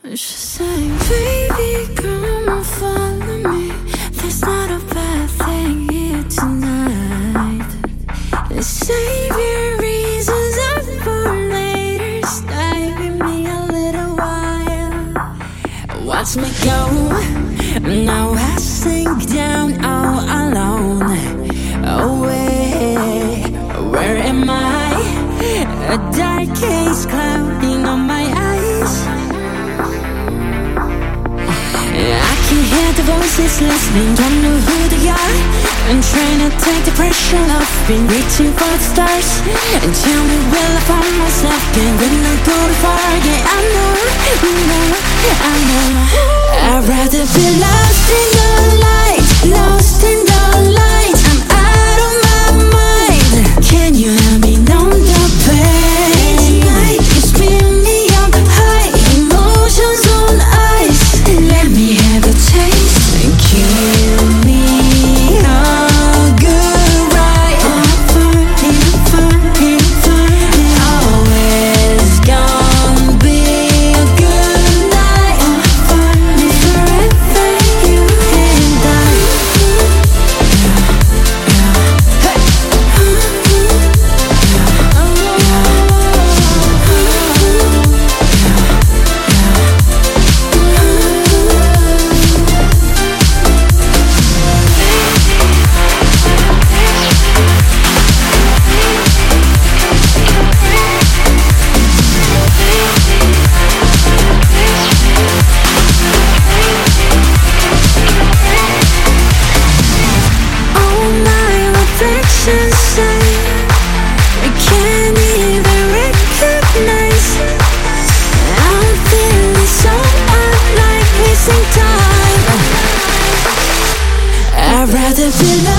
She sang, baby, come and follow me. There's not a bad thing here tonight. Save your reasons up for later. Stay with me a little while. Watch me go. Now I sink down all alone. Away, where am I? A dark haze clouding on my eyes. I can hear the voices listening, don't know who they are. I'm trying to take the pressure off, been reaching for the stars. And tell me, will I find myself again? Will I go too far? Yeah, I know. I'd rather be lost in the light, lost in the light. I'm out of my mind. Can you help me numb the pain? Tonight you spin me up high, emotions on ice. Let me have a taste and kill me all good, right? Always gonna be a good night. Forever you and I. All my reflections say we can't even recognize. I'm feeling so unlike wasting time. I'd rather be